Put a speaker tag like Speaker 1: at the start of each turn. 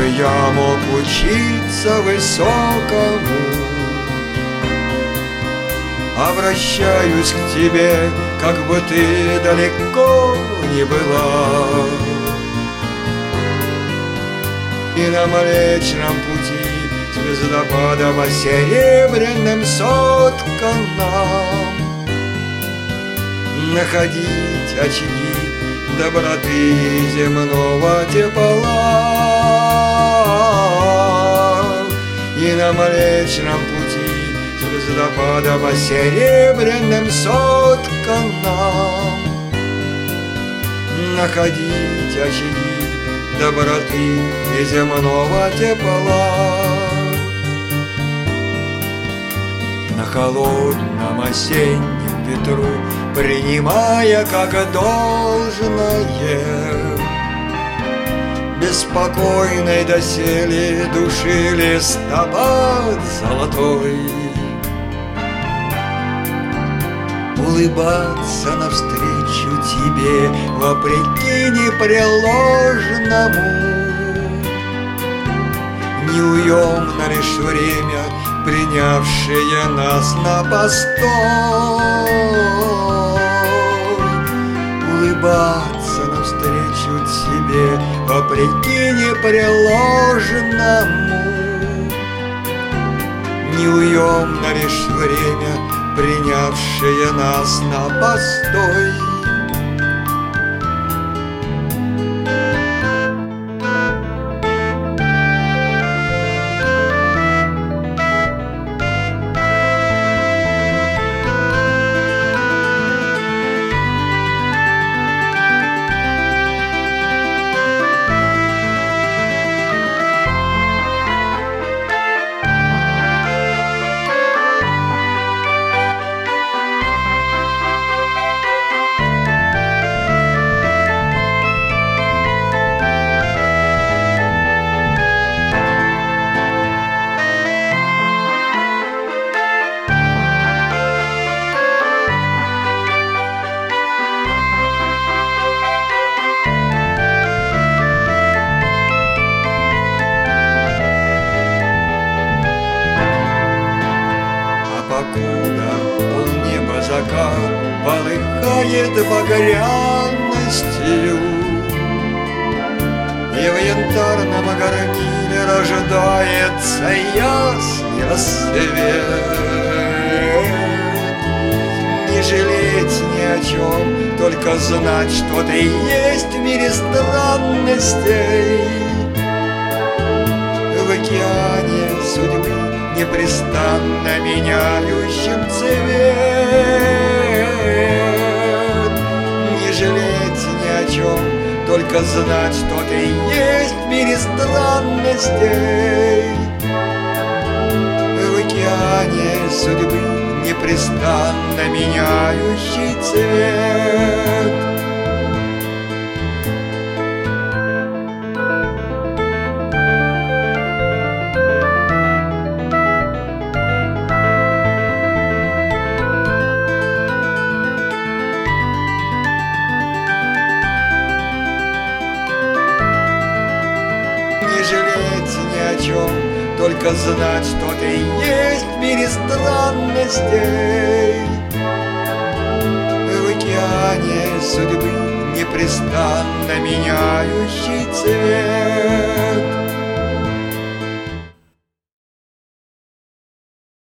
Speaker 1: бы я мог учиться высокому, обращаюсь к тебе, как бы ты далеко не была. И на Млечном пути звездопадом серебряным сотканном находить очаги доброты земного тепла. И на Млечном пути звездопадом серебряным сотканном находить очаги доброты и земного тепла. На холодном осеннем ветру, принимая как должное беспокойной доселе души листопад золотой, улыбаться навстречу тебе вопреки непреложному. Неуемно лишь время, принявшее нас на постой. Улыбаться навстречу тебе вопреки непреложному. Неуемно лишь время, принявшее нас на постой. Покуда полнеба закат полыхает багряностью, и в янтарном огорке рождается ясный рассвет. Не жалеть ни о чем, только знать, что ты есть в мире странностей. В океане судьбы непрестанно меняющим цвет. Не жалеть ни о чем, только знать, что ты есть в мире странностей. В океане судьбы непрестанно меняющий цвет. Не жалеть ни о чем, только знать, что ты есть в мире странностей. В океане судьбы непрестанно меняющий цвет.